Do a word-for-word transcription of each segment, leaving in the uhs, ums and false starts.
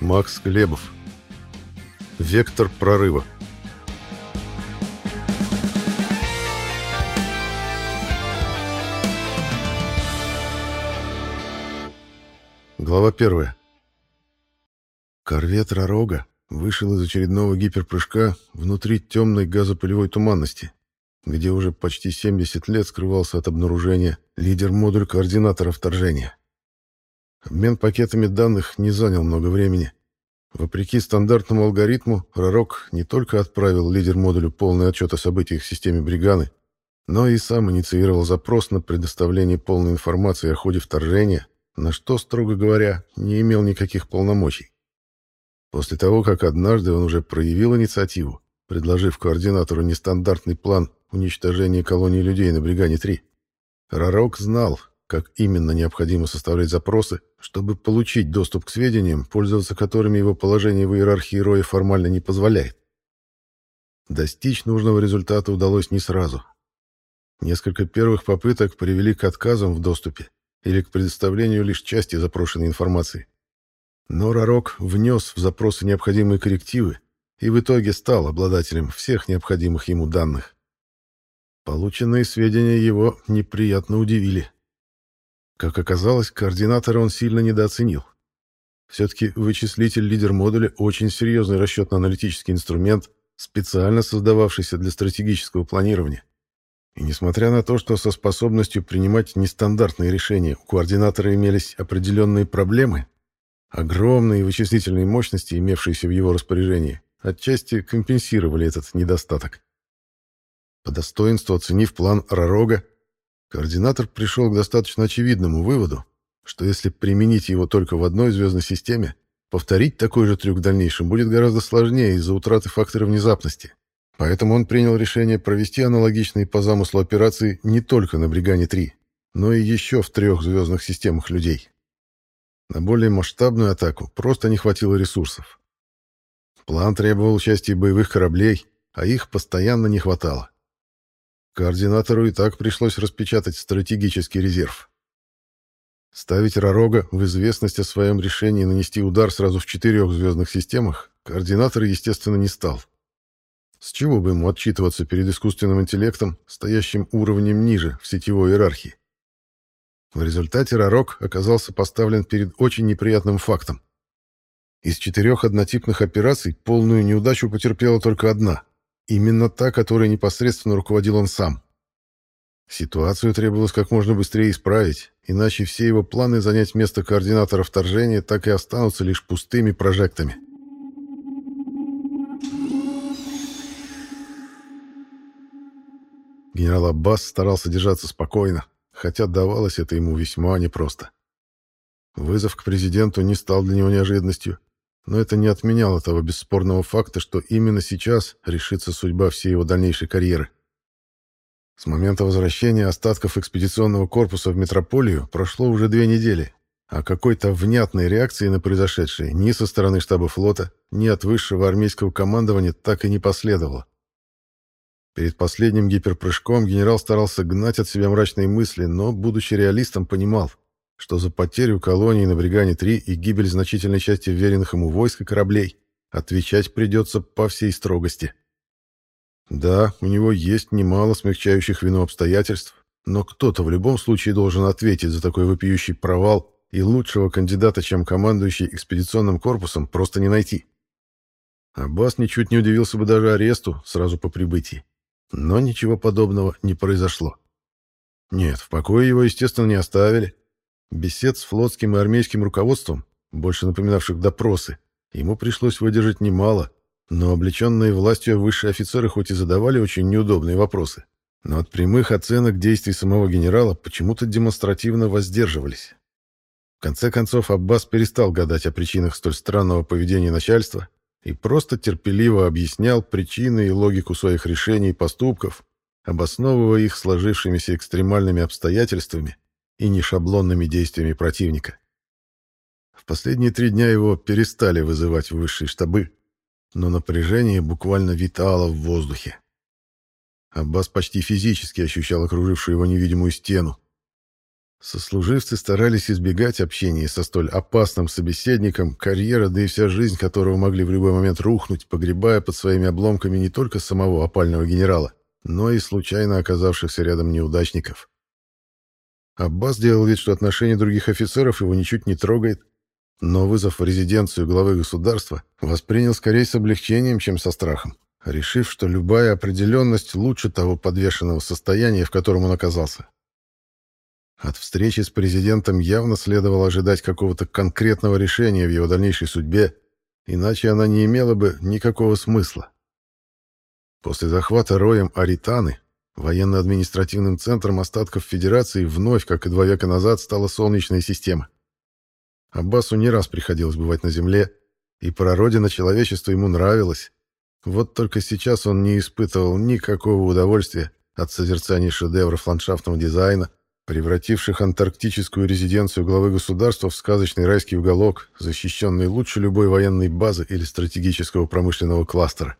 Макс Глебов. Вектор прорыва. Глава первая. Корвет «Ророга» вышел из очередного гиперпрыжка внутри темной газопылевой туманности, где уже почти семьдесят лет скрывался от обнаружения лидер-модуль координатора вторжения. Обмен пакетами данных не занял много времени. Вопреки стандартному алгоритму, «Ророг» не только отправил лидер-модулю полный отчет о событиях в системе Бриганы, но и сам инициировал запрос на предоставление полной информации о ходе вторжения, на что, строго говоря, не имел никаких полномочий. После того, как однажды он уже проявил инициативу, предложив координатору нестандартный план уничтожения колонии людей на Бригане-три, «Ророг» знал, как именно необходимо составлять запросы, чтобы получить доступ к сведениям, пользоваться которыми его положение в иерархии роя формально не позволяет. Достичь нужного результата удалось не сразу. Несколько первых попыток привели к отказам в доступе или к предоставлению лишь части запрошенной информации. Но «Ророг» внес в запросы необходимые коррективы и в итоге стал обладателем всех необходимых ему данных. Полученные сведения его неприятно удивили. Как оказалось, координатора он сильно недооценил. Все-таки вычислитель лидер-модуля — очень серьезный расчетно-аналитический инструмент, специально создававшийся для стратегического планирования. И несмотря на то, что со способностью принимать нестандартные решения у координатора имелись определенные проблемы, огромные вычислительные мощности, имевшиеся в его распоряжении, отчасти компенсировали этот недостаток. По достоинству оценив план «Ророга», координатор пришел к достаточно очевидному выводу, что если применить его только в одной звездной системе, повторить такой же трюк в дальнейшем будет гораздо сложнее из-за утраты фактора внезапности. Поэтому он принял решение провести аналогичные по замыслу операции не только на Бригане-три, но и еще в трех звездных системах людей. На более масштабную атаку просто не хватило ресурсов. План требовал участия боевых кораблей, а их постоянно не хватало. Координатору и так пришлось распечатать стратегический резерв. Ставить «Ророга» в известность о своем решении нанести удар сразу в четырех звездных системах координатор, естественно, не стал. С чего бы ему отчитываться перед искусственным интеллектом, стоящим уровнем ниже в сетевой иерархии? В результате «Ророг» оказался поставлен перед очень неприятным фактом. Из четырех однотипных операций полную неудачу потерпела только одна. Именно та, которой непосредственно руководил он сам. Ситуацию требовалось как можно быстрее исправить, иначе все его планы занять место координатора вторжения так и останутся лишь пустыми прожектами. Генерал Аббас старался держаться спокойно, хотя давалось это ему весьма непросто. Вызов к президенту не стал для него неожиданностью, но это не отменяло того бесспорного факта, что именно сейчас решится судьба всей его дальнейшей карьеры. С момента возвращения остатков экспедиционного корпуса в метрополию прошло уже две недели, а какой-то внятной реакции на произошедшее ни со стороны штаба флота, ни от высшего армейского командования так и не последовало. Перед последним гиперпрыжком генерал старался гнать от себя мрачные мысли, но, будучи реалистом, понимал, что за потерю колонии на Бригане-три и гибель значительной части вверенных ему войск и кораблей отвечать придется по всей строгости. Да, у него есть немало смягчающих вину обстоятельств, но кто-то в любом случае должен ответить за такой вопиющий провал, и лучшего кандидата, чем командующий экспедиционным корпусом, просто не найти. Аббас ничуть не удивился бы даже аресту сразу по прибытии. Но ничего подобного не произошло. Нет, в покое его, естественно, не оставили. Бесед с флотским и армейским руководством, больше напоминавших допросы, ему пришлось выдержать немало, но облеченные властью высшие офицеры хоть и задавали очень неудобные вопросы, но от прямых оценок действий самого генерала почему-то демонстративно воздерживались. В конце концов, Аббас перестал гадать о причинах столь странного поведения начальства и просто терпеливо объяснял причины и логику своих решений и поступков, обосновывая их сложившимися экстремальными обстоятельствами и нешаблонными действиями противника. В последние три дня его перестали вызывать в высшие штабы, но напряжение буквально витало в воздухе. Аббас почти физически ощущал окружившую его невидимую стену. Сослуживцы старались избегать общения со столь опасным собеседником, карьера, да и вся жизнь которого могли в любой момент рухнуть, погребая под своими обломками не только самого опального генерала, но и случайно оказавшихся рядом неудачников. Аббас делал вид, что отношение других офицеров его ничуть не трогает, но вызов в резиденцию главы государства воспринял скорее с облегчением, чем со страхом, решив, что любая определенность лучше того подвешенного состояния, в котором он оказался. От встречи с президентом явно следовало ожидать какого-то конкретного решения в его дальнейшей судьбе, иначе она не имела бы никакого смысла. После захвата роем Аританы военно-административным центром остатков Федерации вновь, как и два века назад, стала Солнечная система. Аббасу не раз приходилось бывать на Земле, и прародина человечества ему нравилась. Вот только сейчас он не испытывал никакого удовольствия от созерцания шедевров ландшафтного дизайна, превративших антарктическую резиденцию главы государства в сказочный райский уголок, защищенный лучше любой военной базы или стратегического промышленного кластера.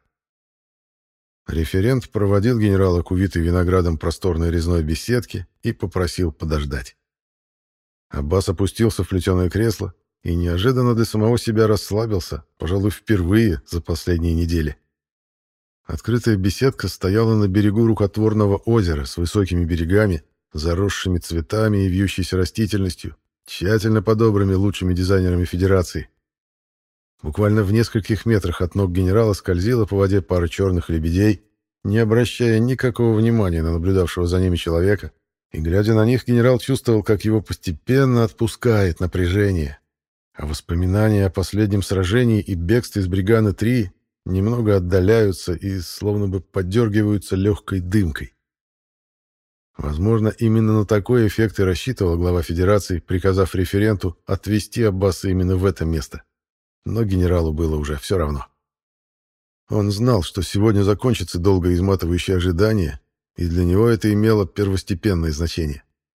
Референт проводил генерала к увитой виноградом просторной резной беседке и попросил подождать. Аббас опустился в плетеное кресло и неожиданно для самого себя расслабился, пожалуй, впервые за последние недели. Открытая беседка стояла на берегу рукотворного озера с высокими берегами, заросшими цветами и вьющейся растительностью, тщательно подобранными лучшими дизайнерами Федерации. Буквально в нескольких метрах от ног генерала скользила по воде пара черных лебедей, не обращая никакого внимания на наблюдавшего за ними человека, и, глядя на них, генерал чувствовал, как его постепенно отпускает напряжение, а воспоминания о последнем сражении и бегстве с Бриганы-три немного отдаляются и словно бы подергиваются легкой дымкой. Возможно, именно на такой эффект и рассчитывал глава Федерации, приказав референту отвезти Аббаса именно в это место. Но генералу было уже все равно. Он знал, что сегодня закончится долго изматывающее ожидание, и для него это имело первостепенное значение.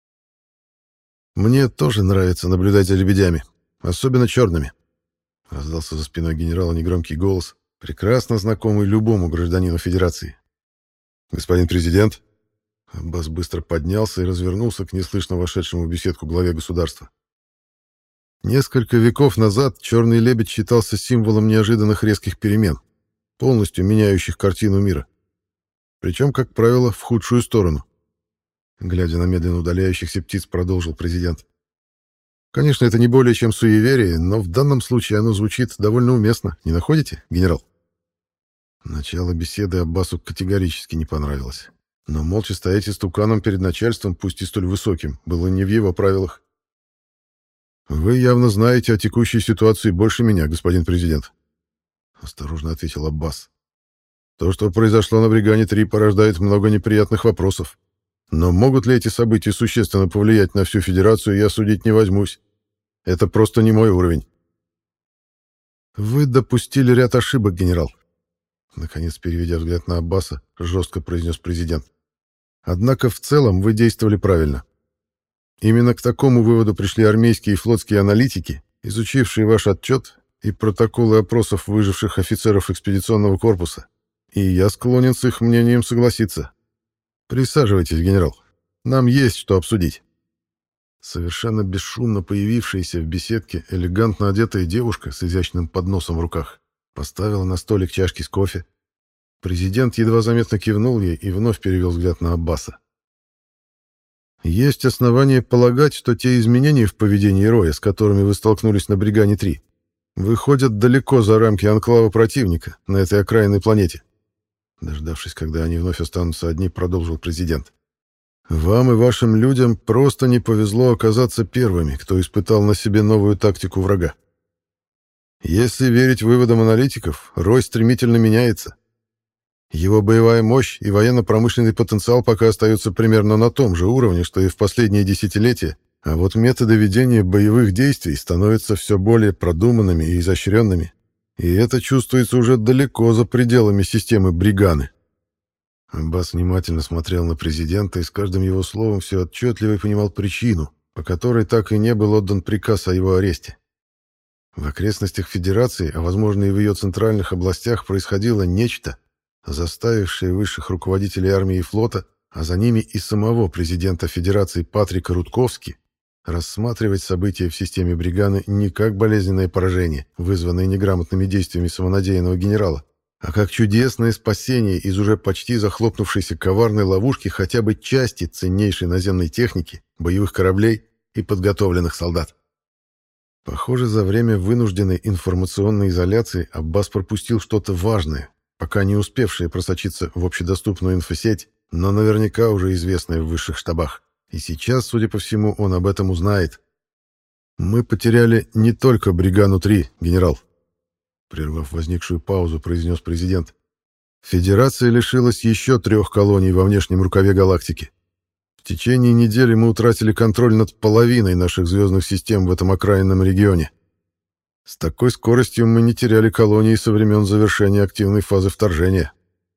«Мне тоже нравится наблюдать за лебедями, особенно черными», — раздался за спиной генерала негромкий голос, прекрасно знакомый любому гражданину Федерации. «Господин президент». Аббас быстро поднялся и развернулся к неслышно вошедшему в беседку главе государства. Несколько веков назад черный лебедь считался символом неожиданных резких перемен, полностью меняющих картину мира. Причем, как правило, в худшую сторону. Глядя на медленно удаляющихся птиц, продолжил президент. Конечно, это не более чем суеверие, но в данном случае оно звучит довольно уместно. Не находите, генерал? Начало беседы Аббасу категорически не понравилось. Но молча стоять истуканом перед начальством, пусть и столь высоким, было не в его правилах. «Вы явно знаете о текущей ситуации больше меня, господин президент», — осторожно ответил Аббас. «То, что произошло на Бригане-три, порождает много неприятных вопросов. Но могут ли эти события существенно повлиять на всю Федерацию, я судить не возьмусь. Это просто не мой уровень». «Вы допустили ряд ошибок, генерал», — наконец, переведя взгляд на Аббаса, жестко произнес президент. «Однако в целом вы действовали правильно. Именно к такому выводу пришли армейские и флотские аналитики, изучившие ваш отчет и протоколы опросов выживших офицеров экспедиционного корпуса, и я склонен с их мнением согласиться. Присаживайтесь, генерал. Нам есть что обсудить». Совершенно бесшумно появившаяся в беседке элегантно одетая девушка с изящным подносом в руках поставила на столик чашки с кофе. Президент едва заметно кивнул ей и вновь перевел взгляд на Аббаса. «Есть основания полагать, что те изменения в поведении Роя, с которыми вы столкнулись на Бригане-три, выходят далеко за рамки анклава противника на этой окраинной планете». Дождавшись, когда они вновь останутся одни, продолжил президент. «Вам и вашим людям просто не повезло оказаться первыми, кто испытал на себе новую тактику врага. Если верить выводам аналитиков, Рой стремительно меняется. Его боевая мощь и военно-промышленный потенциал пока остаются примерно на том же уровне, что и в последние десятилетия, а вот методы ведения боевых действий становятся все более продуманными и изощренными, и это чувствуется уже далеко за пределами системы Бриганы». Аббас внимательно смотрел на президента и с каждым его словом все отчетливо понимал причину, по которой так и не был отдан приказ о его аресте. В окрестностях Федерации, а возможно и в ее центральных областях, происходило нечто, заставившее высших руководителей армии и флота, а за ними и самого президента Федерации Патрика Рудковски, рассматривать события в системе Бриганы не как болезненное поражение, вызванное неграмотными действиями самонадеянного генерала, а как чудесное спасение из уже почти захлопнувшейся коварной ловушки хотя бы части ценнейшей наземной техники, боевых кораблей и подготовленных солдат. Похоже, за время вынужденной информационной изоляции Аббас пропустил что-то важное, пока не успевшее просочиться в общедоступную инфосеть, но наверняка уже известное в высших штабах. И сейчас, судя по всему, он об этом узнает. «Мы потеряли не только Бригану-три, генерал», — прервав возникшую паузу, произнес президент. «Федерация лишилась еще трех колоний во внешнем рукаве галактики. В течение недели мы утратили контроль над половиной наших звездных систем в этом окраинном регионе. С такой скоростью мы не теряли колонии со времен завершения активной фазы вторжения.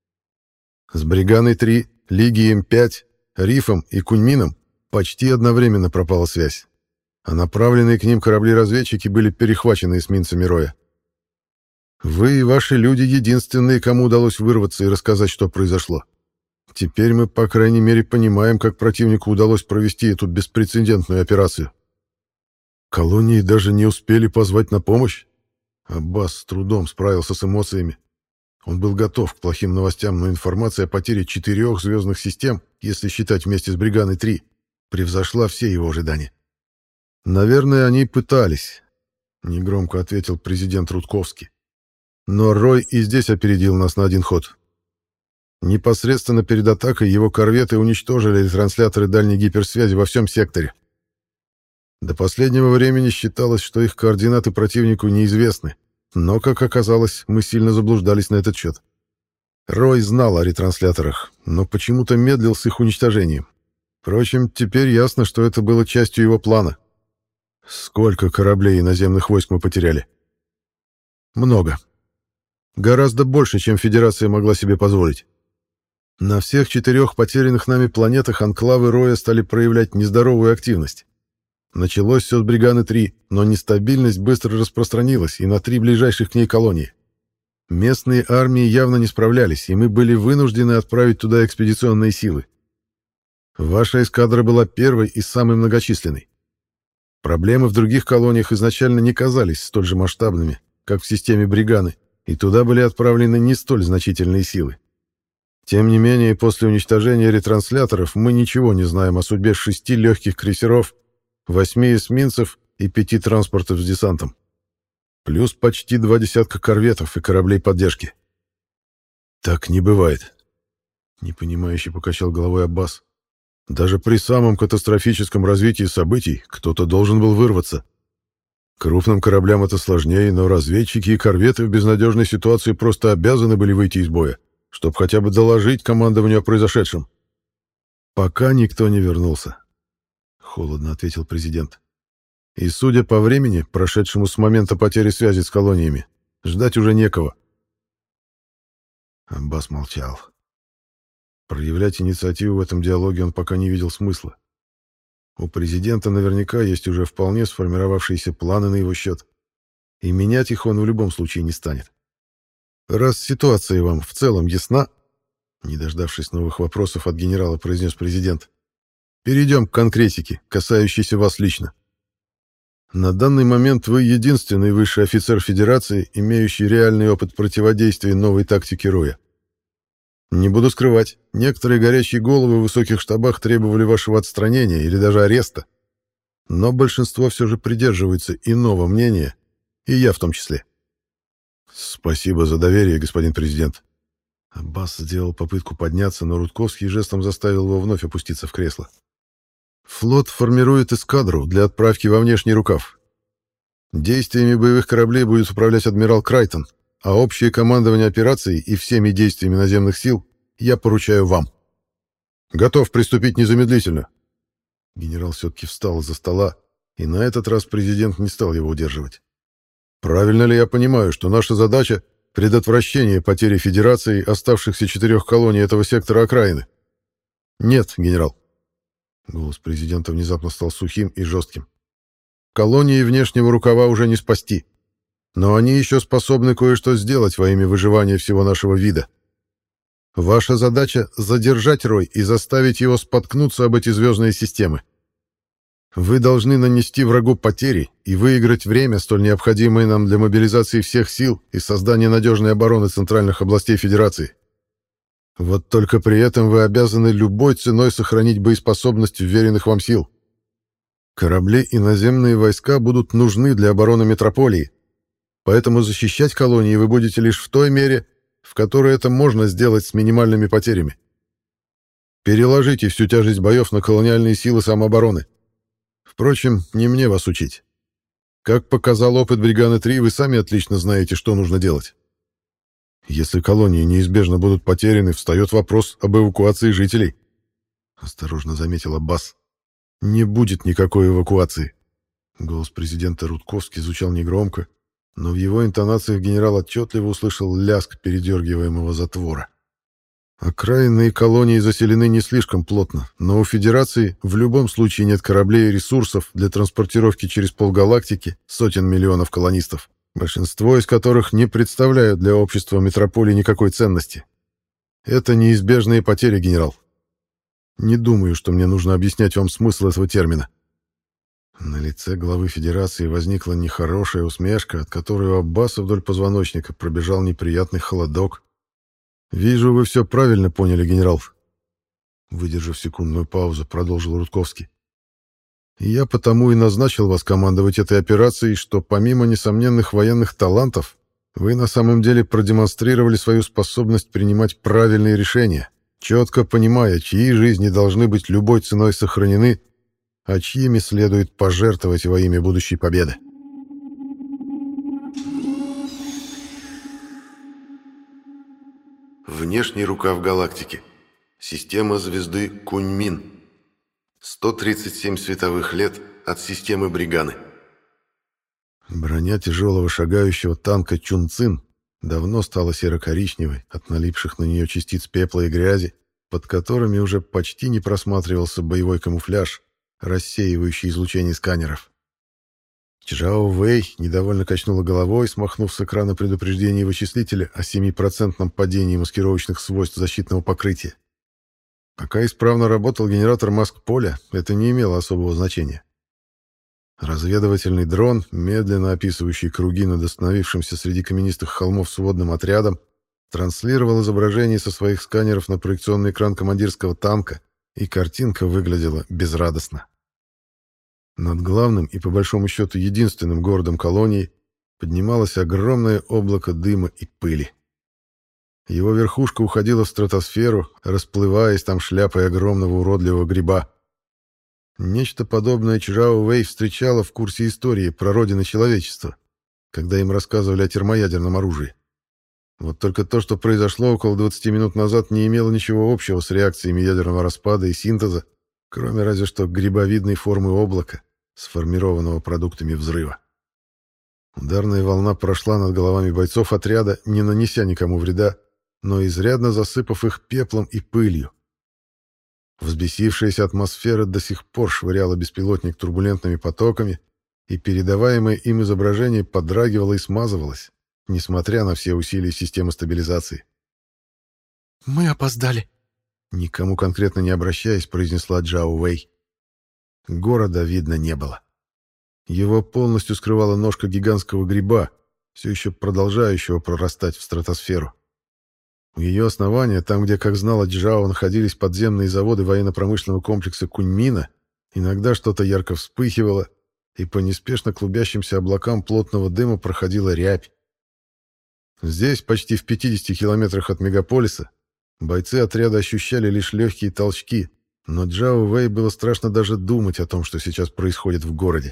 С Бриганой-три, Лигием-пять, Рифом и Куньмином почти одновременно пропала связь, а направленные к ним корабли-разведчики были перехвачены эсминцами Роя. Вы и ваши люди единственные, кому удалось вырваться и рассказать, что произошло. Теперь мы, по крайней мере, понимаем, как противнику удалось провести эту беспрецедентную операцию. Колонии даже не успели позвать на помощь. Аббас с трудом справился с эмоциями. Он был готов к плохим новостям, но информация о потере четырех звездных систем, если считать вместе с Бриганой-три, превзошла все его ожидания. «Наверное, они пытались», — негромко ответил президент Рудковский. «Но Рой и здесь опередил нас на один ход. Непосредственно перед атакой его корветы уничтожили ретрансляторы дальней гиперсвязи во всем секторе. До последнего времени считалось, что их координаты противнику неизвестны, но, как оказалось, мы сильно заблуждались на этот счет. Рой знал о ретрансляторах, но почему-то медлил с их уничтожением. Впрочем, теперь ясно, что это было частью его плана. Сколько кораблей и наземных войск мы потеряли? Много. Гораздо больше, чем Федерация могла себе позволить. На всех четырех потерянных нами планетах анклавы Роя стали проявлять нездоровую активность. Началось все с Бриганы-три, но нестабильность быстро распространилась и на три ближайших к ней колонии. Местные армии явно не справлялись, и мы были вынуждены отправить туда экспедиционные силы. Ваша эскадра была первой и самой многочисленной. Проблемы в других колониях изначально не казались столь же масштабными, как в системе Бриганы, и туда были отправлены не столь значительные силы. Тем не менее, после уничтожения ретрансляторов мы ничего не знаем о судьбе шести легких крейсеров, восьми эсминцев и пяти транспортов с десантом. Плюс почти два десятка корветов и кораблей поддержки. «Так не бывает», — непонимающе покачал головой Аббас. «Даже при самом катастрофическом развитии событий кто-то должен был вырваться. Крупным кораблям это сложнее, но разведчики и корветы в безнадежной ситуации просто обязаны были выйти из боя, чтобы хотя бы доложить командованию о произошедшем». «Пока никто не вернулся», — холодно ответил президент. «И, судя по времени, прошедшему с момента потери связи с колониями, ждать уже некого». Аббас молчал. Проявлять инициативу в этом диалоге он пока не видел смысла. У президента наверняка есть уже вполне сформировавшиеся планы на его счет, и менять их он в любом случае не станет. «Раз ситуация вам в целом ясна», — не дождавшись новых вопросов от генерала, произнес президент, «перейдем к конкретике, касающейся вас лично. На данный момент вы единственный высший офицер Федерации, имеющий реальный опыт противодействия новой тактике Роя. Не буду скрывать, некоторые горячие головы в высоких штабах требовали вашего отстранения или даже ареста, но большинство все же придерживается иного мнения, и я в том числе». «Спасибо за доверие, господин президент». Аббас сделал попытку подняться, но Рудковский жестом заставил его вновь опуститься в кресло. «Флот формирует эскадру для отправки во внешний рукав. Действиями боевых кораблей будет управлять адмирал Крайтон, а общее командование операцией и всеми действиями наземных сил я поручаю вам. Готов приступить незамедлительно». Генерал все-таки встал из-за стола, и на этот раз президент не стал его удерживать. «Правильно ли я понимаю, что наша задача — предотвращение потери Федерации оставшихся четырех колоний этого сектора окраины?» «Нет, генерал». Голос президента внезапно стал сухим и жестким. «Колонии внешнего рукава уже не спасти. Но они еще способны кое-что сделать во имя выживания всего нашего вида. Ваша задача — задержать Рой и заставить его споткнуться об эти звездные системы. Вы должны нанести врагу потери и выиграть время, столь необходимое нам для мобилизации всех сил и создания надежной обороны центральных областей Федерации. Вот только при этом вы обязаны любой ценой сохранить боеспособность вверенных вам сил. Корабли и наземные войска будут нужны для обороны метрополии, поэтому защищать колонии вы будете лишь в той мере, в которой это можно сделать с минимальными потерями. Переложите всю тяжесть боев на колониальные силы самообороны. Впрочем, не мне вас учить. Как показал опыт Бриганы-три, вы сами отлично знаете, что нужно делать. Если колонии неизбежно будут потеряны, встает вопрос об эвакуации жителей. Осторожно заметил Аббас. Не будет никакой эвакуации. Голос президента Рудковский звучал негромко, но в его интонациях генерал отчетливо услышал лязг передергиваемого затвора. Окраинные колонии заселены не слишком плотно, но у Федерации в любом случае нет кораблей и ресурсов для транспортировки через полгалактики сотен миллионов колонистов, большинство из которых не представляют для общества метрополии никакой ценности. Это неизбежные потери, генерал. Не думаю, что мне нужно объяснять вам смысл этого термина. На лице главы Федерации возникла нехорошая усмешка, от которой у Аббаса вдоль позвоночника пробежал неприятный холодок. «Вижу, вы все правильно поняли, генерал». Выдержав секундную паузу, продолжил Рудковский. «Я потому и назначил вас командовать этой операцией, что помимо несомненных военных талантов, вы на самом деле продемонстрировали свою способность принимать правильные решения, четко понимая, чьи жизни должны быть любой ценой сохранены, а чьими следует пожертвовать во имя будущей победы». Внешний рукав галактики. Система звезды Куньмин. сто тридцать семь световых лет от системы Бриганы. Броня тяжелого шагающего танка Чунцин давно стала серо-коричневой от налипших на нее частиц пепла и грязи, под которыми уже почти не просматривался боевой камуфляж, рассеивающий излучение сканеров. Чжао Вэй недовольно качнула головой, смахнув с экрана предупреждение вычислителя о семипроцентном падении маскировочных свойств защитного покрытия. Пока исправно работал генератор маск-поля, это не имело особого значения. Разведывательный дрон, медленно описывающий круги над остановившимся среди каменистых холмов сводным отрядом, транслировал изображение со своих сканеров на проекционный экран командирского танка, и картинка выглядела безрадостно. Над главным и, по большому счету, единственным городом колонии поднималось огромное облако дыма и пыли. Его верхушка уходила в стратосферу, расплываясь там шляпой огромного уродливого гриба. Нечто подобное Чжао Вэй встречала в курсе истории про родины человечества, когда им рассказывали о термоядерном оружии. Вот только то, что произошло около двадцати минут назад, не имело ничего общего с реакциями ядерного распада и синтеза, кроме разве что грибовидной формы облака, сформированного продуктами взрыва. Ударная волна прошла над головами бойцов отряда, не нанеся никому вреда, но изрядно засыпав их пеплом и пылью. Взбесившаяся атмосфера до сих пор швыряла беспилотник турбулентными потоками, и передаваемое им изображение подрагивало и смазывалось, несмотря на все усилия системы стабилизации. «Мы опоздали», — никому конкретно не обращаясь, произнесла Чжао Вэй. Города видно не было. Его полностью скрывала ножка гигантского гриба, все еще продолжающего прорастать в стратосферу. У ее основания, там, где, как знала Чжао, находились подземные заводы военно-промышленного комплекса Куньмина, иногда что-то ярко вспыхивало, и по неспешно клубящимся облакам плотного дыма проходила рябь. Здесь, почти в пятидесяти километрах от мегаполиса, бойцы отряда ощущали лишь легкие толчки, но Чжао Вэй было страшно даже думать о том, что сейчас происходит в городе.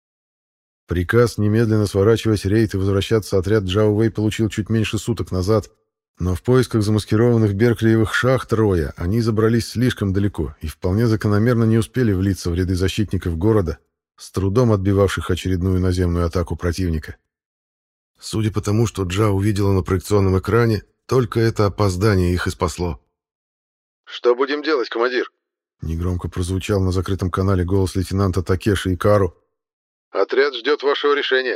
Приказ немедленно сворачивать рейд и возвращаться отряд Чжао Вэй получил чуть меньше суток назад, но в поисках замаскированных берклиевых шахт Роя они забрались слишком далеко и вполне закономерно не успели влиться в ряды защитников города, с трудом отбивавших очередную наземную атаку противника. Судя по тому, что Джа увидела на проекционном экране, только это опоздание их и спасло. «Что будем делать, командир?» Негромко прозвучал на закрытом канале голос лейтенанта Такеши Икару. «Отряд ждет вашего решения».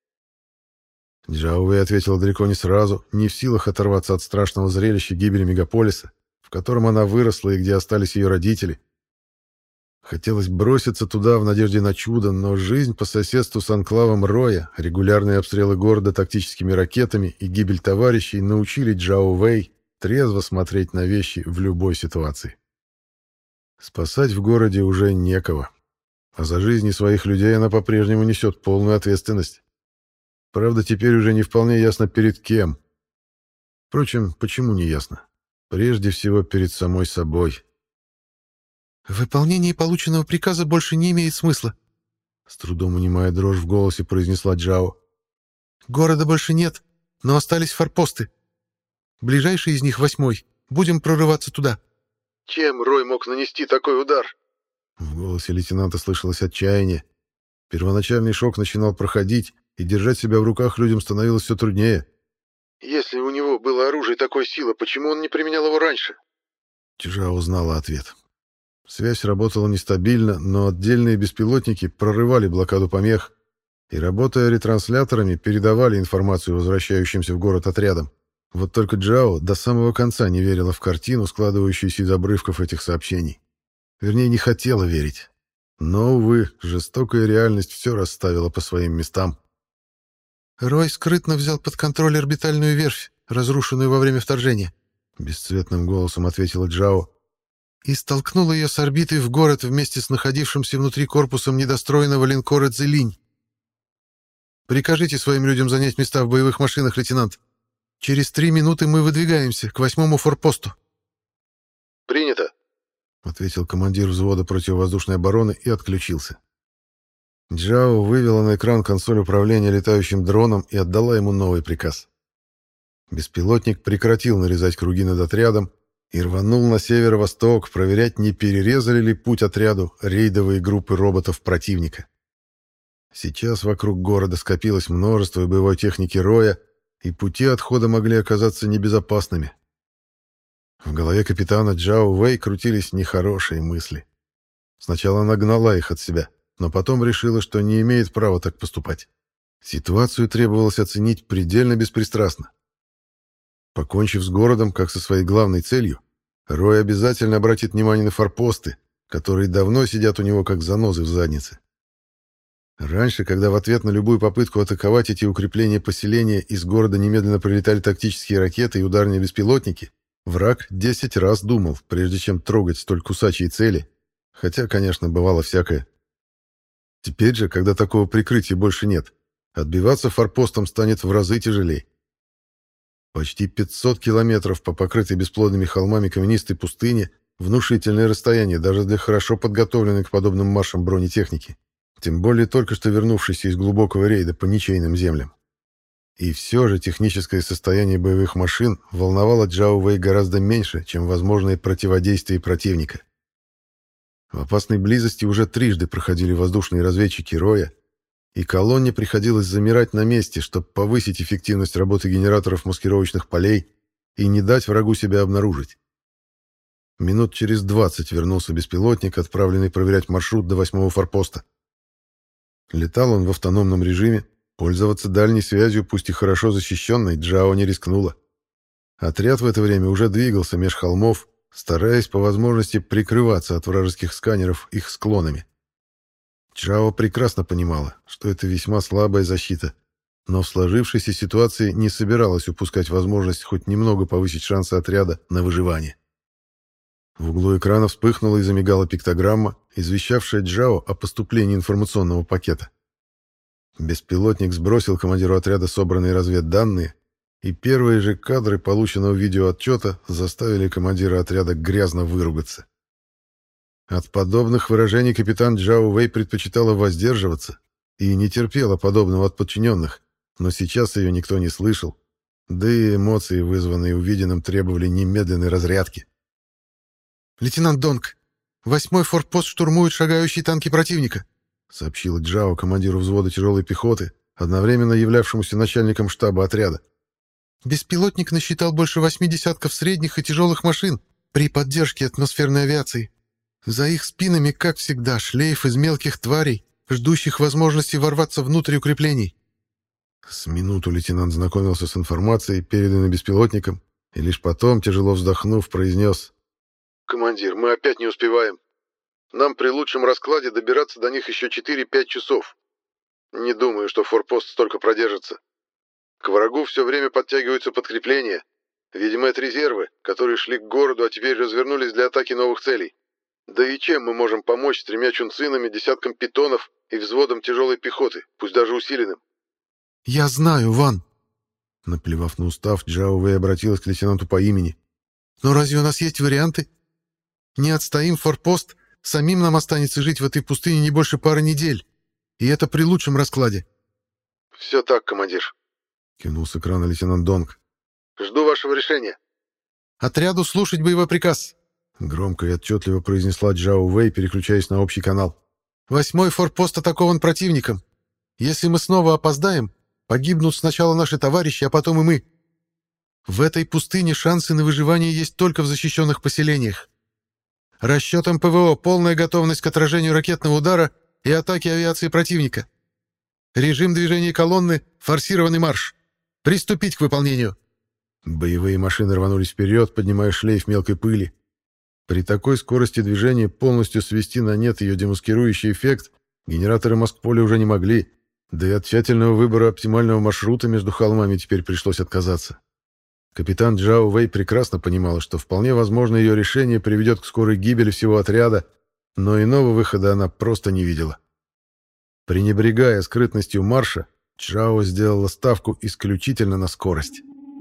Джао Вэй ответила далеко не сразу, не в силах оторваться от страшного зрелища гибели мегаполиса, в котором она выросла и где остались ее родители. Хотелось броситься туда в надежде на чудо, но жизнь по соседству с анклавом Роя, регулярные обстрелы города тактическими ракетами и гибель товарищей научили Джао Вэй трезво смотреть на вещи в любой ситуации. Спасать в городе уже некого, а за жизни своих людей она по-прежнему несет полную ответственность. Правда, теперь уже не вполне ясно перед кем. Впрочем, почему не ясно? Прежде всего перед самой собой. «Выполнение полученного приказа больше не имеет смысла», — с трудом унимая дрожь в голосе, произнесла Джао. «Города больше нет, но остались форпосты. Ближайший из них восьмой. Будем прорываться туда». «Чем Рой мог нанести такой удар?» В голосе лейтенанта слышалось отчаяние. Первоначальный шок начинал проходить, и держать себя в руках людям становилось все труднее. «Если у него было оружие такой силы, почему он не применял его раньше?» Джао знала ответ. Связь работала нестабильно, но отдельные беспилотники прорывали блокаду помех и, работая ретрансляторами, передавали информацию возвращающимся в город отрядам. Вот только Джао до самого конца не верила в картину, складывающуюся из обрывков этих сообщений. Вернее, не хотела верить. Но, увы, жестокая реальность все расставила по своим местам. «Рой скрытно взял под контроль орбитальную верфь, разрушенную во время вторжения», — бесцветным голосом ответила Джао, «и столкнул ее с орбитой в город вместе с находившимся внутри корпусом недостроенного линкора «Цзилинь». Прикажите своим людям занять места в боевых машинах, лейтенант. Через три минуты мы выдвигаемся к восьмому форпосту». «Принято», — ответил командир взвода противовоздушной обороны и отключился. Джао вывела на экран консоль управления летающим дроном и отдала ему новый приказ. Беспилотник прекратил нарезать круги над отрядом и рванул на северо-восток проверять, не перерезали ли путь отряду рейдовые группы роботов противника. Сейчас вокруг города скопилось множество боевой техники Роя, и пути отхода могли оказаться небезопасными. В голове капитана Джао Вэй крутились нехорошие мысли. Сначала она гнала их от себя, но потом решила, что не имеет права так поступать. Ситуацию требовалось оценить предельно беспристрастно. Покончив с городом, как со своей главной целью, Рой обязательно обратит внимание на форпосты, которые давно сидят у него как занозы в заднице. Раньше, когда в ответ на любую попытку атаковать эти укрепления поселения из города немедленно прилетали тактические ракеты и ударные беспилотники, враг десять раз думал, прежде чем трогать столь кусачие цели, хотя, конечно, бывало всякое. Теперь же, когда такого прикрытия больше нет, отбиваться форпостом станет в разы тяжелее. Почти пятьсот километров по покрытой бесплодными холмами каменистой пустыне — внушительное расстояние даже для хорошо подготовленной к подобным маршам бронетехники, тем более только что вернувшейся из глубокого рейда по ничейным землям. И все же техническое состояние боевых машин волновало Джао Вэй гораздо меньше, чем возможное противодействие противника. В опасной близости уже трижды проходили воздушные разведчики Роя, и колонне приходилось замирать на месте, чтобы повысить эффективность работы генераторов маскировочных полей и не дать врагу себя обнаружить. Минут через двадцать вернулся беспилотник, отправленный проверять маршрут до восьмого форпоста. Летал он в автономном режиме, пользоваться дальней связью, пусть и хорошо защищенной, Джао не рискнула. Отряд в это время уже двигался меж холмов, стараясь по возможности прикрываться от вражеских сканеров их склонами. Джао прекрасно понимала, что это весьма слабая защита, но в сложившейся ситуации не собиралась упускать возможность хоть немного повысить шансы отряда на выживание. В углу экрана вспыхнула и замигала пиктограмма, извещавшая Джао о поступлении информационного пакета. Беспилотник сбросил командиру отряда собранные разведданные, и первые же кадры полученного видеоотчета заставили командира отряда грязно выругаться. От подобных выражений капитан Джао Вэй предпочитала воздерживаться и не терпела подобного от подчиненных, но сейчас ее никто не слышал, да и эмоции, вызванные увиденным, требовали немедленной разрядки. «Лейтенант Донг, восьмой форпост штурмуют шагающие танки противника», сообщила Джао командиру взвода тяжелой пехоты, одновременно являвшемуся начальником штаба отряда. «Беспилотник насчитал больше восьми десятков средних и тяжелых машин при поддержке атмосферной авиации. За их спинами, как всегда, шлейф из мелких тварей, ждущих возможности ворваться внутрь укреплений». С минуту лейтенант знакомился с информацией, переданной беспилотником, и лишь потом, тяжело вздохнув, произнес: «Командир, мы опять не успеваем. Нам при лучшем раскладе добираться до них еще четыре-пять часов. Не думаю, что форпост столько продержится. К врагу все время подтягиваются подкрепления. Видимо, это резервы, которые шли к городу, а теперь развернулись для атаки новых целей. Да и чем мы можем помочь с тремя чунцинами, десятком питонов и взводом тяжелой пехоты, пусть даже усиленным? «Я знаю, Ван!» Наплевав на устав, Джао Вэй обратилась к лейтенанту по имени. «Но разве у нас есть варианты? Не отстоим форпост, самим нам останется жить в этой пустыне не больше пары недель. И это при лучшем раскладе». «Все так, командир», — кивнул с экрана лейтенант Донг. «Жду вашего решения». «Отряду слушать боевой приказ», — громко и отчетливо произнесла Джао Вэй, переключаясь на общий канал. «Восьмой форпост атакован противником. Если мы снова опоздаем, погибнут сначала наши товарищи, а потом и мы. В этой пустыне шансы на выживание есть только в защищенных поселениях. Расчетом ПВО полная готовность к отражению ракетного удара и атаки авиации противника. Режим движения колонны — форсированный марш. Приступить к выполнению». Боевые машины рванулись вперед, поднимая шлейф мелкой пыли. При такой скорости движения полностью свести на нет ее демаскирующий эффект генераторы Москполя уже не могли, да и от тщательного выбора оптимального маршрута между холмами теперь пришлось отказаться. Капитан Джао Вэй прекрасно понимала, что вполне возможно ее решение приведет к скорой гибели всего отряда, но иного выхода она просто не видела. Пренебрегая скрытностью марша, Джао сделала ставку исключительно на скорость.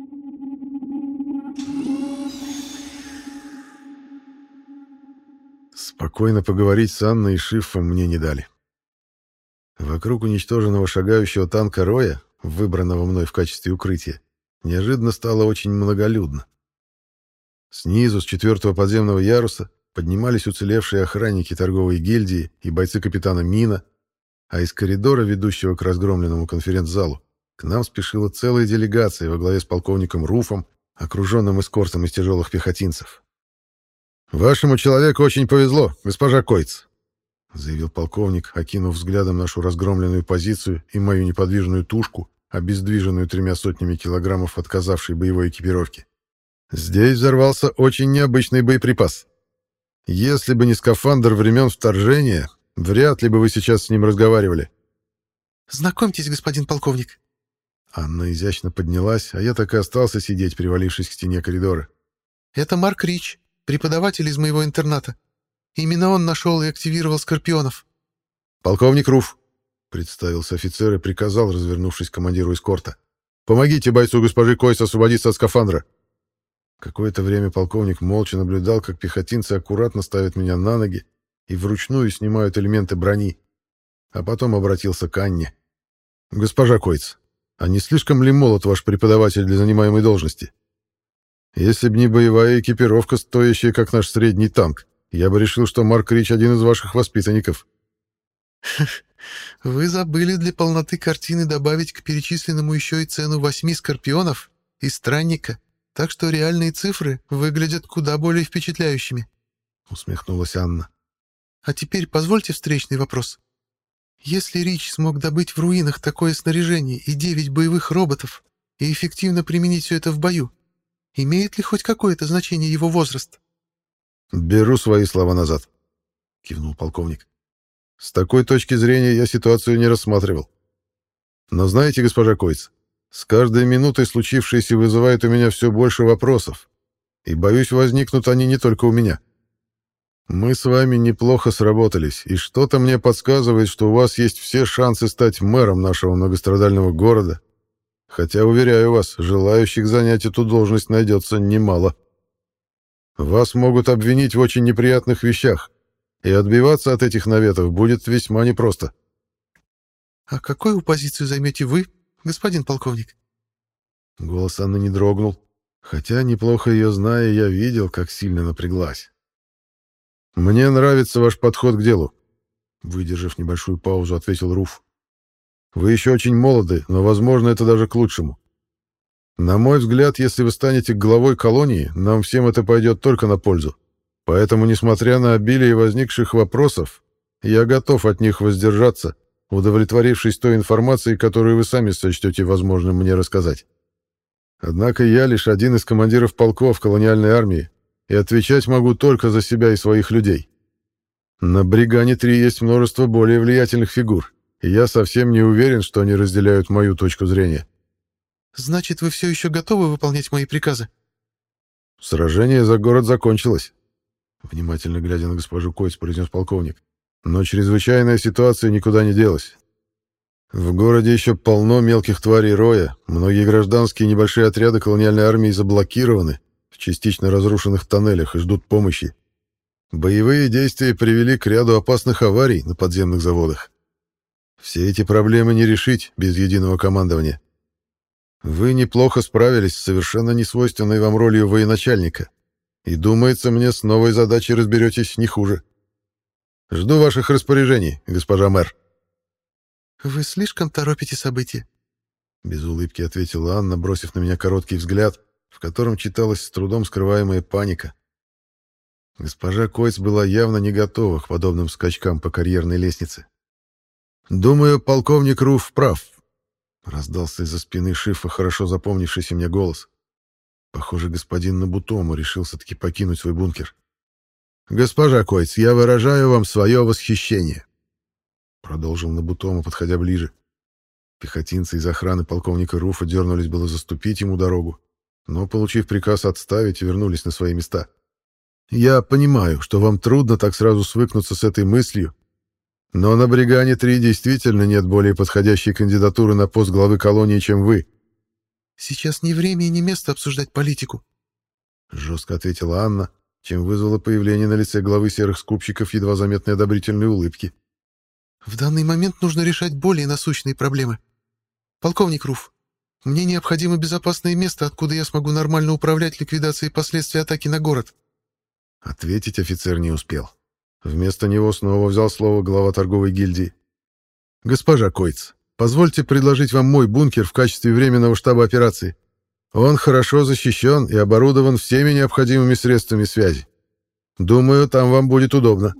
Спокойно поговорить с Анной и Шифом мне не дали. Вокруг уничтоженного шагающего танка Роя, выбранного мной в качестве укрытия, неожиданно стало очень многолюдно. Снизу, с четвертого подземного яруса, поднимались уцелевшие охранники торговой гильдии и бойцы капитана Мина, а из коридора, ведущего к разгромленному конференц-залу, к нам спешила целая делегация во главе с полковником Руфом, окруженным эскортом из тяжелых пехотинцев. «Вашему человеку очень повезло, госпожа Койц», — заявил полковник, окинув взглядом нашу разгромленную позицию и мою неподвижную тушку, обездвиженную тремя сотнями килограммов отказавшей боевой экипировки. «Здесь взорвался очень необычный боеприпас. Если бы не скафандр времен вторжения, вряд ли бы вы сейчас с ним разговаривали». «Знакомьтесь, господин полковник». Анна изящно поднялась, а я так и остался сидеть, привалившись к стене коридора. «Это Марк Рич, преподаватель из моего интерната. Именно он нашел и активировал скорпионов». «Полковник Руф», — представился офицер и приказал, развернувшись к командиру эскорта. «Помогите бойцу госпожи Койс освободиться от скафандра». Какое-то время полковник молча наблюдал, как пехотинцы аккуратно ставят меня на ноги и вручную снимают элементы брони, а потом обратился к Анне. «Госпожа Койц, а не слишком ли молод ваш преподаватель для занимаемой должности? Если б не боевая экипировка, стоящая как наш средний танк, я бы решил, что Марк Рич один из ваших воспитанников». «Вы забыли для полноты картины добавить к перечисленному еще и цену восьми скорпионов и странника, так что реальные цифры выглядят куда более впечатляющими», — усмехнулась Анна. «А теперь позвольте встречный вопрос. Если Рич смог добыть в руинах такое снаряжение и девять боевых роботов и эффективно применить все это в бою, имеет ли хоть какое-то значение его возраст?» «Беру свои слова назад», — кивнул полковник. «С такой точки зрения я ситуацию не рассматривал. Но знаете, госпожа Койц, с каждой минутой случившееся вызывает у меня все больше вопросов, и, боюсь, возникнут они не только у меня. Мы с вами неплохо сработались, и что-то мне подсказывает, что у вас есть все шансы стать мэром нашего многострадального города, хотя, уверяю вас, желающих занять эту должность найдется немало. Вас могут обвинить в очень неприятных вещах, и отбиваться от этих наветов будет весьма непросто». «А какую позицию займете вы, господин полковник?» Голос Анны не дрогнул, хотя, неплохо ее зная, я видел, как сильно напряглась. «Мне нравится ваш подход к делу», — выдержав небольшую паузу, ответил Руф. «Вы еще очень молоды, но, возможно, это даже к лучшему. На мой взгляд, если вы станете главой колонии, нам всем это пойдет только на пользу. Поэтому, несмотря на обилие возникших вопросов, я готов от них воздержаться, удовлетворившись той информацией, которую вы сами сочтете возможным мне рассказать. Однако я лишь один из командиров полков колониальной армии, и отвечать могу только за себя и своих людей. На Бригане-три есть множество более влиятельных фигур, и я совсем не уверен, что они разделяют мою точку зрения. Значит, вы все еще готовы выполнять мои приказы? Сражение за город закончилось, внимательно глядя на госпожу Койц, произнес полковник. Но чрезвычайная ситуация никуда не делась. В городе еще полно мелких тварей роя, многие гражданские небольшие отряды колониальной армии заблокированы в частично разрушенных тоннелях и ждут помощи. Боевые действия привели к ряду опасных аварий на подземных заводах. Все эти проблемы не решить без единого командования. Вы неплохо справились с совершенно несвойственной вам ролью военачальника, и, думается мне, с новой задачей разберетесь не хуже. Жду ваших распоряжений, госпожа мэр. «Вы слишком торопите события», — без улыбки ответила Анна, бросив на меня короткий взгляд, в котором читалась с трудом скрываемая паника. Госпожа Койц была явно не готова к подобным скачкам по карьерной лестнице. «Думаю, полковник Руф прав», — раздался из-за спины Шифа хорошо запомнившийся мне голос. Похоже, господин Набутому решился-таки покинуть свой бункер. «Госпожа Койц, я выражаю вам свое восхищение», — продолжил Набутому, подходя ближе. Пехотинцы из охраны полковника Руфа дернулись было заступить ему дорогу, но, получив приказ отставить, вернулись на свои места. «Я понимаю, что вам трудно так сразу свыкнуться с этой мыслью, но на Бригане-три действительно нет более подходящей кандидатуры на пост главы колонии, чем вы». «Сейчас не время и не место обсуждать политику», — жестко ответила Анна, чем вызвало появление на лице главы серых скупщиков едва заметной одобрительной улыбки. «В данный момент нужно решать более насущные проблемы. Полковник Руф, мне необходимо безопасное место, откуда я смогу нормально управлять ликвидацией последствий атаки на город». Ответить офицер не успел. Вместо него снова взял слово глава торговой гильдии. «Госпожа Койц, позвольте предложить вам мой бункер в качестве временного штаба операции. Он хорошо защищен и оборудован всеми необходимыми средствами связи. Думаю, там вам будет удобно».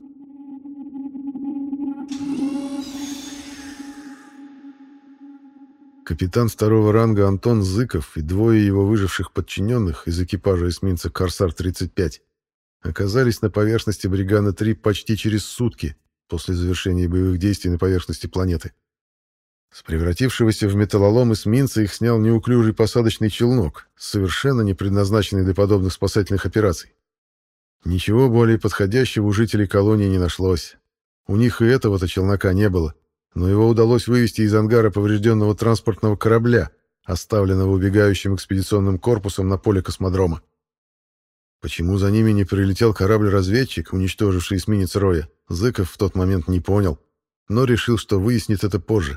Капитан второго ранга Антон Зыков и двое его выживших подчиненных из экипажа эсминца «Корсар-тридцать пять» оказались на поверхности Бригана-три почти через сутки после завершения боевых действий на поверхности планеты. С превратившегося в металлолом эсминца их снял неуклюжий посадочный челнок, совершенно не предназначенный для подобных спасательных операций. Ничего более подходящего у жителей колонии не нашлось. У них и этого-то челнока не было, но его удалось вывести из ангара поврежденного транспортного корабля, оставленного убегающим экспедиционным корпусом на поле космодрома. Почему за ними не прилетел корабль-разведчик, уничтоживший эсминец Роя, Зыков в тот момент не понял, но решил, что выяснит это позже.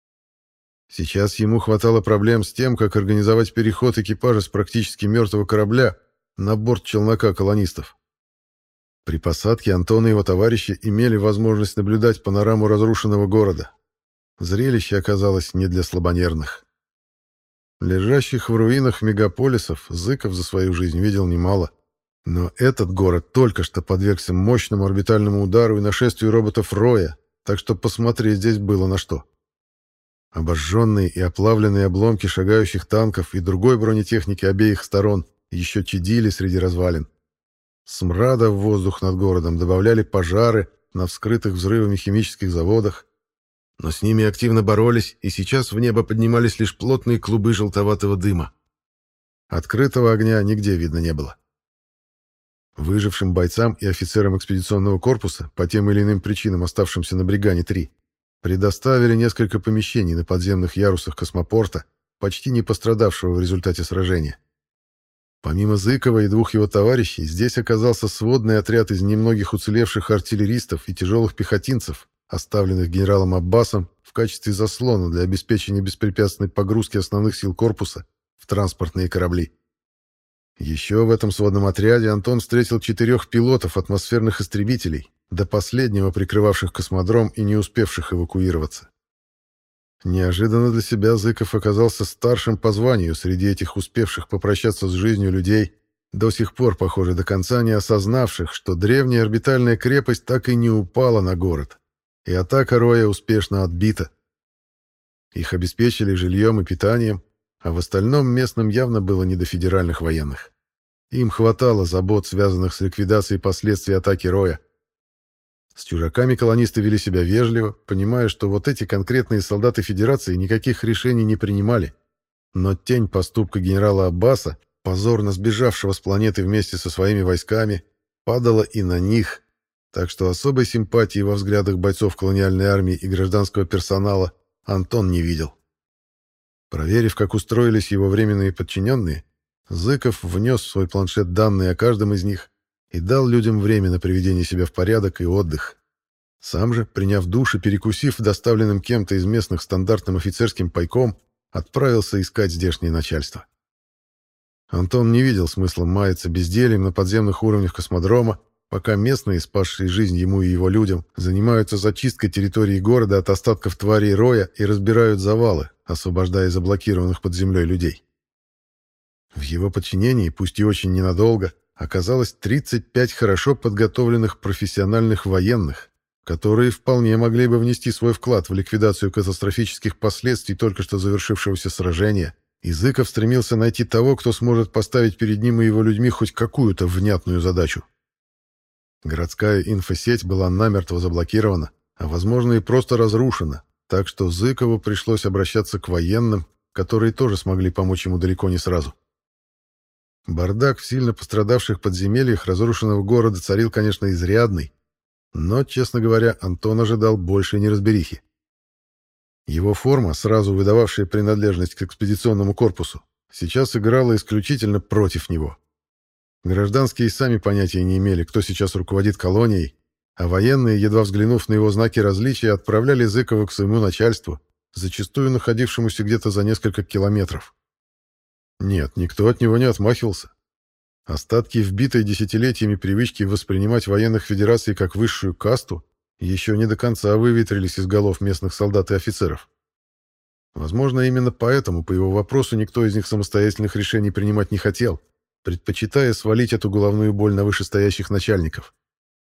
Сейчас ему хватало проблем с тем, как организовать переход экипажа с практически мертвого корабля на борт челнока колонистов. При посадке Антон и его товарищи имели возможность наблюдать панораму разрушенного города. Зрелище оказалось не для слабонервных. Лежащих в руинах мегаполисов Зыков за свою жизнь видел немало. Но этот город только что подвергся мощному орбитальному удару и нашествию роботов Роя, так что посмотреть здесь было на что. Обожженные и оплавленные обломки шагающих танков и другой бронетехники обеих сторон еще чадили среди развалин. Смрада в воздух над городом добавляли пожары на вскрытых взрывами химических заводах, но с ними активно боролись, и сейчас в небо поднимались лишь плотные клубы желтоватого дыма. Открытого огня нигде видно не было. Выжившим бойцам и офицерам экспедиционного корпуса, по тем или иным причинам оставшимся на Бригане-три, предоставили несколько помещений на подземных ярусах космопорта, почти не пострадавшего в результате сражения. Помимо Зыкова и двух его товарищей, здесь оказался сводный отряд из немногих уцелевших артиллеристов и тяжелых пехотинцев, оставленных генералом Аббасом в качестве заслона для обеспечения беспрепятственной погрузки основных сил корпуса в транспортные корабли. Еще в этом сводном отряде Антон встретил четырех пилотов атмосферных истребителей, до последнего прикрывавших космодром и не успевших эвакуироваться. Неожиданно для себя Зыков оказался старшим по званию среди этих успевших попрощаться с жизнью людей, до сих пор, похоже, до конца не осознавших, что древняя орбитальная крепость так и не упала на город, и атака Роя успешно отбита. Их обеспечили жильем и питанием, а в остальном местным явно было не до федеральных военных. Им хватало забот, связанных с ликвидацией последствий атаки Роя. С чужаками колонисты вели себя вежливо, понимая, что вот эти конкретные солдаты Федерации никаких решений не принимали. Но тень поступка генерала Аббаса, позорно сбежавшего с планеты вместе со своими войсками, падала и на них, так что особой симпатии во взглядах бойцов колониальной армии и гражданского персонала Антон не видел. Проверив, как устроились его временные подчиненные, Зыков внес в свой планшет данные о каждом из них и дал людям время на приведение себя в порядок и отдых. Сам же, приняв душ и перекусив доставленным кем-то из местных стандартным офицерским пайком, отправился искать здешнее начальство. Антон не видел смысла маяться бездельем на подземных уровнях космодрома, пока местные, спасшие жизнь ему и его людям, занимаются зачисткой территории города от остатков тварей роя и разбирают завалы, освобождая заблокированных под землей людей. В его подчинении, пусть и очень ненадолго, оказалось тридцать пять хорошо подготовленных профессиональных военных, которые вполне могли бы внести свой вклад в ликвидацию катастрофических последствий только что завершившегося сражения, и Зыков стремился найти того, кто сможет поставить перед ним и его людьми хоть какую-то внятную задачу. Городская инфосеть была намертво заблокирована, а, возможно, и просто разрушена, так что Зыкову пришлось обращаться к военным, которые тоже смогли помочь ему далеко не сразу. Бардак в сильно пострадавших подземельях разрушенного города царил, конечно, изрядный, но, честно говоря, Антон ожидал большей неразберихи. Его форма, сразу выдававшая принадлежность к экспедиционному корпусу, сейчас играла исключительно против него. Гражданские сами понятия не имели, кто сейчас руководит колонией, а военные, едва взглянув на его знаки различия, отправляли Зыкова к своему начальству, зачастую находившемуся где-то за несколько километров. Нет, никто от него не отмахивался. Остатки вбитой десятилетиями привычки воспринимать военных федераций как высшую касту еще не до конца выветрились из голов местных солдат и офицеров. Возможно, именно поэтому по его вопросу никто из них самостоятельных решений принимать не хотел, предпочитая свалить эту головную боль на вышестоящих начальников.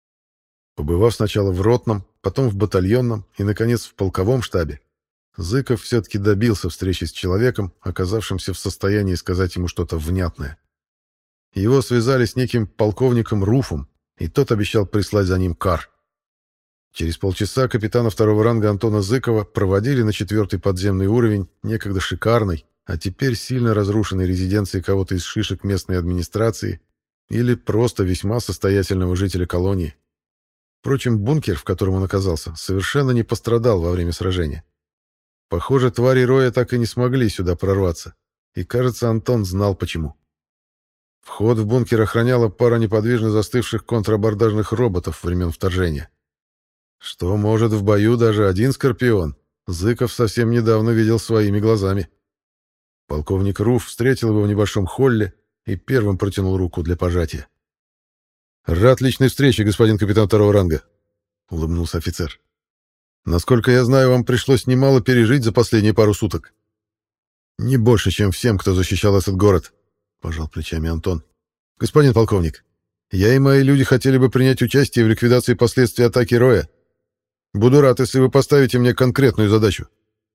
Побывав сначала в ротном, потом в батальонном и, наконец, в полковом штабе, Зыков все-таки добился встречи с человеком, оказавшимся в состоянии сказать ему что-то внятное. Его связали с неким полковником Руфом, и тот обещал прислать за ним кар. Через полчаса капитана второго ранга Антона Зыкова проводили на четвертый подземный уровень некогда шикарной, а теперь сильно разрушенной резиденции кого-то из шишек местной администрации или просто весьма состоятельного жителя колонии. Впрочем, бункер, в котором он оказался, совершенно не пострадал во время сражения. Похоже, твари роя так и не смогли сюда прорваться, и, кажется, Антон знал почему. Вход в бункер охраняла пара неподвижно застывших контрабордажных роботов времен вторжения. Что может в бою даже один скорпион, Зыков совсем недавно видел своими глазами. Полковник Руф встретил его в небольшом холле и первым протянул руку для пожатия. «Рад личной встрече, господин капитан второго ранга», — улыбнулся офицер. «Насколько я знаю, вам пришлось немало пережить за последние пару суток». «Не больше, чем всем, кто защищал этот город», — пожал плечами Антон. «Господин полковник, я и мои люди хотели бы принять участие в ликвидации последствий атаки роя. Буду рад, если вы поставите мне конкретную задачу».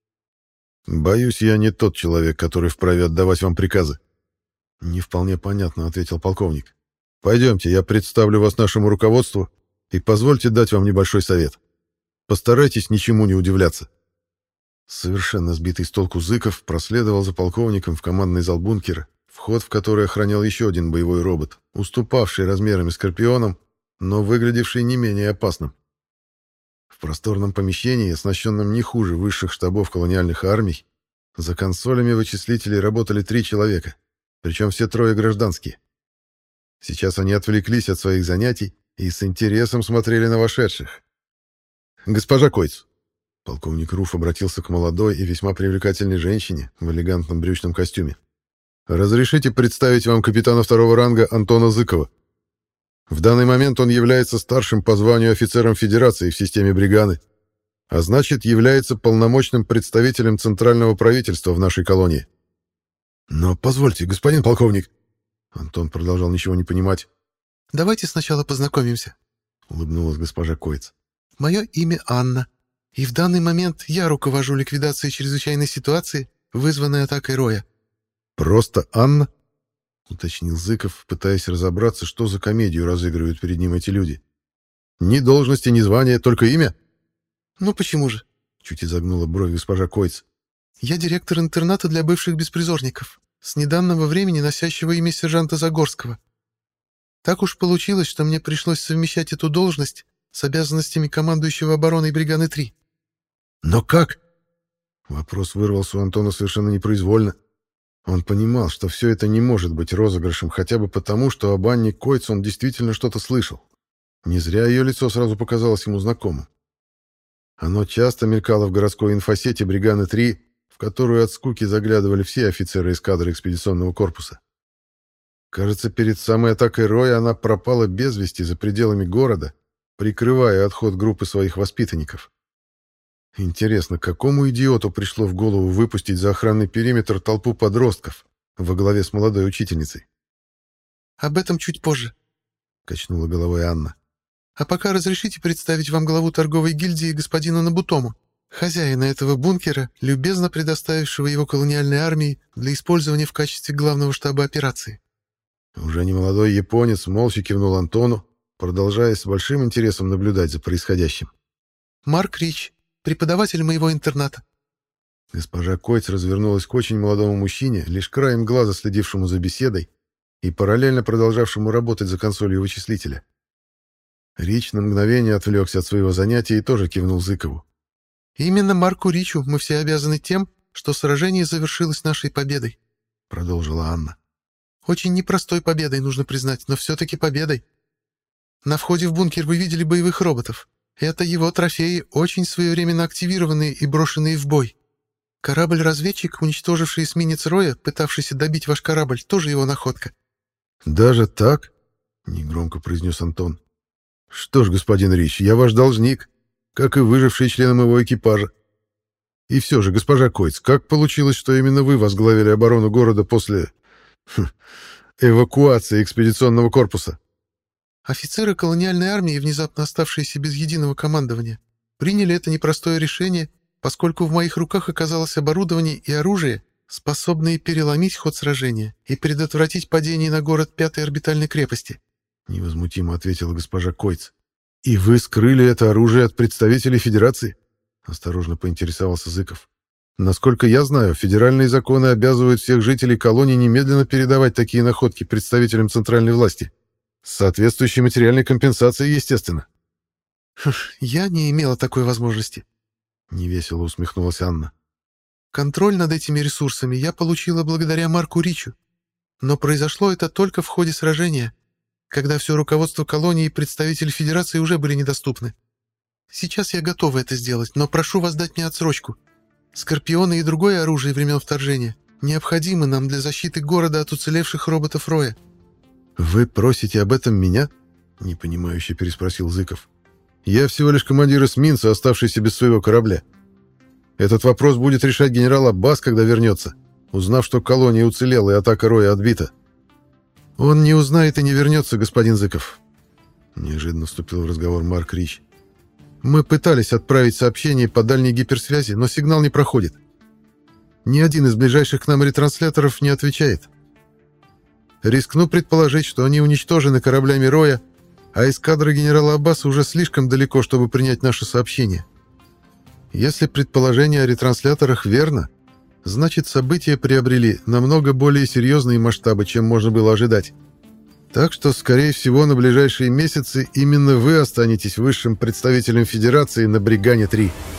«Боюсь, я не тот человек, который вправе отдавать вам приказы». «Не вполне понятно», — ответил полковник. «Пойдемте, я представлю вас нашему руководству и позвольте дать вам небольшой совет. Постарайтесь ничему не удивляться». Совершенно сбитый с толку Зыков проследовал за полковником в командный зал бункера, вход в который охранял еще один боевой робот, уступавший размерами скорпионам, но выглядевший не менее опасным. В просторном помещении, оснащенном не хуже высших штабов колониальных армий, за консолями вычислителей работали три человека, причем все трое гражданские. Сейчас они отвлеклись от своих занятий и с интересом смотрели на вошедших. «Госпожа Койц», — полковник Руф обратился к молодой и весьма привлекательной женщине в элегантном брючном костюме, «разрешите представить вам капитана второго ранга Антона Зыкова. В данный момент он является старшим по званию офицером Федерации в системе бригады, а значит, является полномочным представителем центрального правительства в нашей колонии». «Но позвольте, господин полковник...» Антон продолжал ничего не понимать. «Давайте сначала познакомимся», — улыбнулась госпожа Койц. «Мое имя Анна, и в данный момент я руковожу ликвидацией чрезвычайной ситуации, вызванной атакой роя». «Просто Анна?» — уточнил Зыков, пытаясь разобраться, что за комедию разыгрывают перед ним эти люди. Ни должности, ни звания, только имя?» «Ну почему же?» — чуть изогнула бровь госпожа Койц. «Я директор интерната для бывших беспризорников, с недавнего времени носящего имя сержанта Загорского. Так уж получилось, что мне пришлось совмещать эту должность с обязанностями командующего обороной бригады три». «Но как?» Вопрос вырвался у Антона совершенно непроизвольно. Он понимал, что все это не может быть розыгрышем, хотя бы потому, что об Анне Койц он действительно что-то слышал. Не зря ее лицо сразу показалось ему знакомым. Оно часто мелькало в городской инфосети бригады три, в которую от скуки заглядывали все офицеры эскадры экспедиционного корпуса. Кажется, перед самой атакой Роя она пропала без вести за пределами города, прикрывая отход группы своих воспитанников. Интересно, какому идиоту пришло в голову выпустить за охранный периметр толпу подростков во главе с молодой учительницей? «Об этом чуть позже», — качнула головой Анна. «А пока разрешите представить вам главу торговой гильдии господина Набутому, хозяина этого бункера, любезно предоставившего его колониальной армии для использования в качестве главного штаба операции». Уже немолодой японец молча кивнул Антону, продолжая с большим интересом наблюдать за происходящим. «Марк Рич, преподаватель моего интерната». Госпожа Койц развернулась к очень молодому мужчине, лишь краем глаза следившему за беседой и параллельно продолжавшему работать за консолью вычислителя. Рич на мгновение отвлекся от своего занятия и тоже кивнул Зыкову. «Именно Марку Ричу мы все обязаны тем, что сражение завершилось нашей победой», — продолжила Анна. «Очень непростой победой, нужно признать, но все-таки победой. На входе в бункер вы видели боевых роботов. Это его трофеи, очень своевременно активированные и брошенные в бой. Корабль-разведчик, уничтоживший эсминец Роя, пытавшийся добить ваш корабль, тоже его находка». «Даже так?» — негромко произнес Антон. «Что ж, господин Рич, я ваш должник, как и выжившие члены моего экипажа. И все же, госпожа Койц, как получилось, что именно вы возглавили оборону города после... Хм, эвакуации экспедиционного корпуса?» «Офицеры колониальной армии, внезапно оставшиеся без единого командования, приняли это непростое решение, поскольку в моих руках оказалось оборудование и оружие, способные переломить ход сражения и предотвратить падение на город пятой орбитальной крепости», — невозмутимо ответила госпожа Койц. «И вы скрыли это оружие от представителей Федерации?» — осторожно поинтересовался Зыков. «Насколько я знаю, федеральные законы обязывают всех жителей колонии немедленно передавать такие находки представителям центральной власти. С соответствующей материальной компенсацией, естественно». «Я не имела такой возможности», — невесело усмехнулась Анна. «Контроль над этими ресурсами я получила благодаря Марку Ричу. Но произошло это только в ходе сражения, когда все руководство колонии и представители Федерации уже были недоступны. Сейчас я готова это сделать, но прошу вас дать мне отсрочку. Скорпионы и другое оружие времен вторжения необходимы нам для защиты города от уцелевших роботов Роя». «Вы просите об этом меня?» — непонимающе переспросил Зыков. «Я всего лишь командир эсминца, оставшийся без своего корабля. Этот вопрос будет решать генерал Аббас, когда вернется, узнав, что колония уцелела и атака Роя отбита». «Он не узнает и не вернется, господин Зыков», — неожиданно вступил в разговор Марк Рич. «Мы пытались отправить сообщение по дальней гиперсвязи, но сигнал не проходит. Ни один из ближайших к нам ретрансляторов не отвечает. Рискну предположить, что они уничтожены кораблями Роя, а эскадра генерала Аббаса уже слишком далеко, чтобы принять наше сообщение. Если предположение о ретрансляторах верно, значит, события приобрели намного более серьезные масштабы, чем можно было ожидать. Так что, скорее всего, на ближайшие месяцы именно вы останетесь высшим представителем Федерации на Бригане три».